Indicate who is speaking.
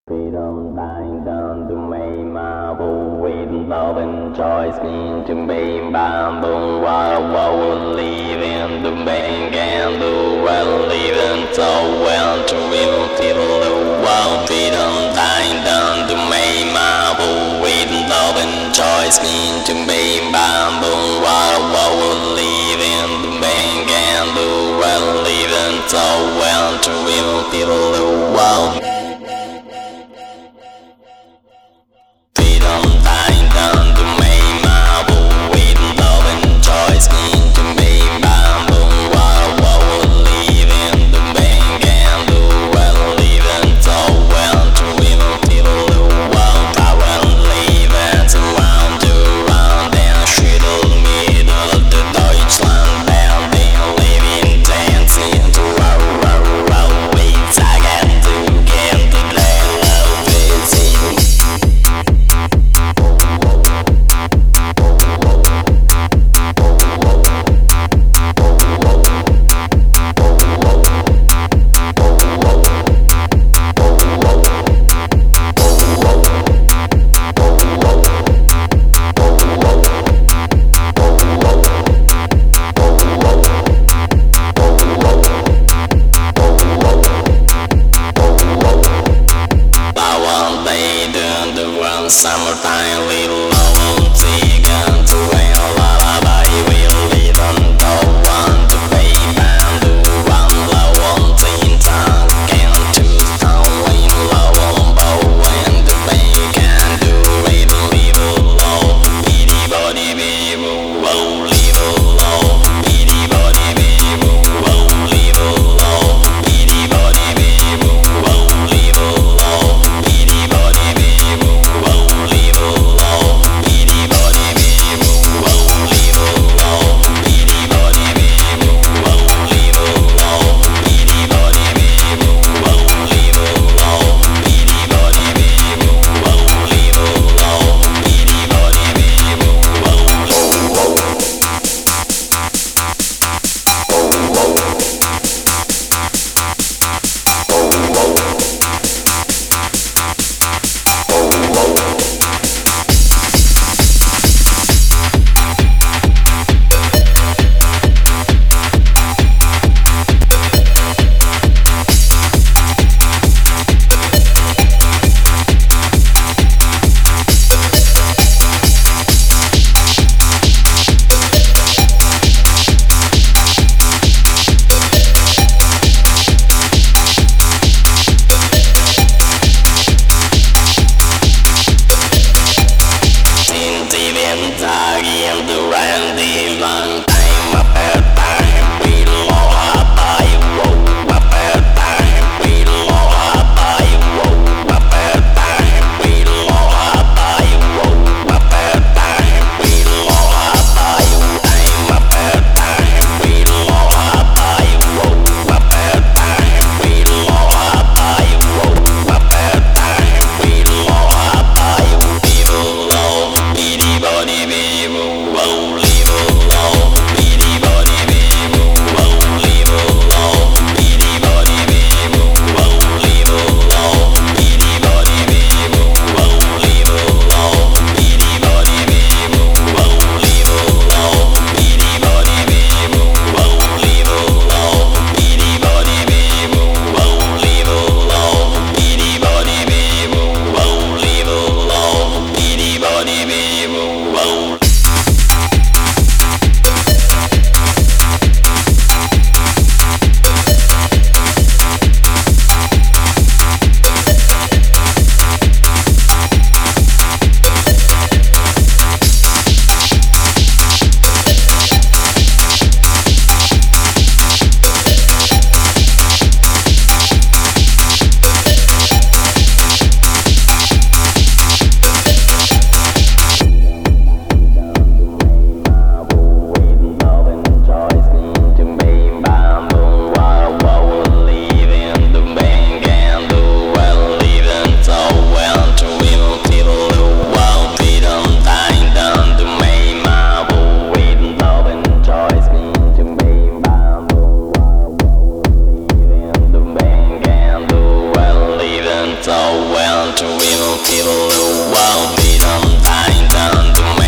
Speaker 1: Freedom lying down to me, marble with love and joy skin to me, bamboo, while living to make and do well, living so well to will feel the world. Freedom lying down to me, marble with love and joy skin to me, bamboo, while living to make and do well, living so well to will feel the world. Summertime, little love, taken to a lullaby. We'll live on the one to pay and do one love on teen time. Can't choose only love on bow and to make and do it, live low. Bitty body, baby, whoa, live low. Bitty body, baby, whoa, live low. Bitty body, baby, whoa, live low. Bitty body, baby, whoa. Leave alone, bitty body, baby. well to will feel the world be done, time to make